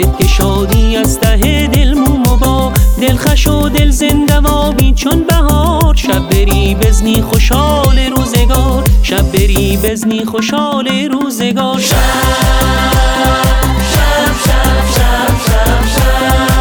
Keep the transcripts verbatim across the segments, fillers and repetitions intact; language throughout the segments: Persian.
ده که شادی از ته دل مومبا، دل خش و دل زنده وابی چون بهار. شب بری بزنی خوشحال روزگار، شب بری بزنی خوشحال روزگار. شب شب شب شب شب شب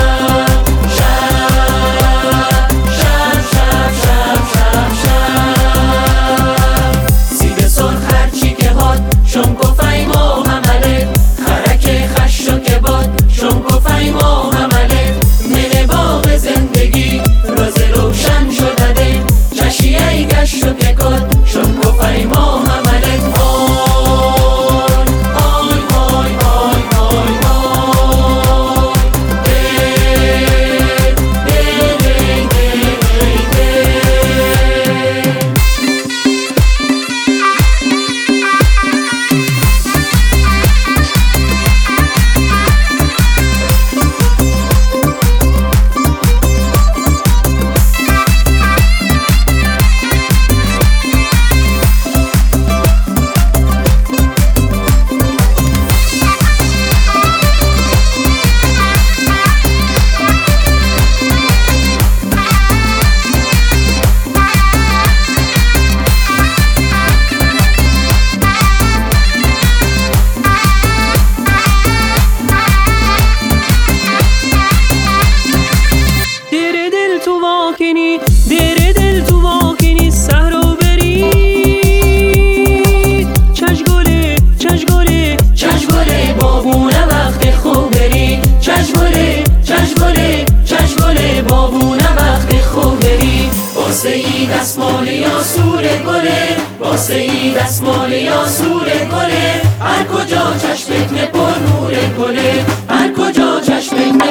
دیر دل تو واکنی صحرا بری. چشگله چشگله چشگله بابونه وقت خوب بری. چشگله چشگله چشگله بابونه وقت خوب بری. واسه ای دستمال یا سور گله، واسه ای دستمال یا سور گله. هر کجا چشمت پر نور گله، هر کجا چشمت